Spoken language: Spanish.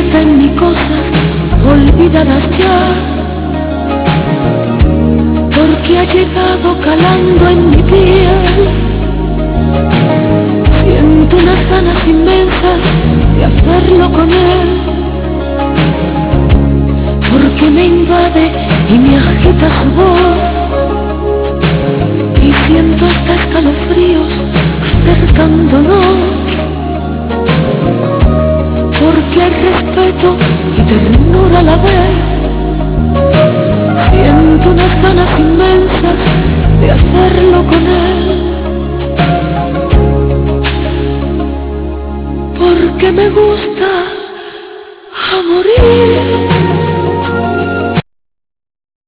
convierte en mí cosas olvidadas ya, porque ha llegado calando en mi piel. Siento unas ganas inmensas de hacerlo con él, porque me invade y me agita su voz, y siento hasta escalofríos cercándonos, porque hay respeto y ternura a la vez. Siento unas ganas inmensas de hacerlo con él, porque me gusta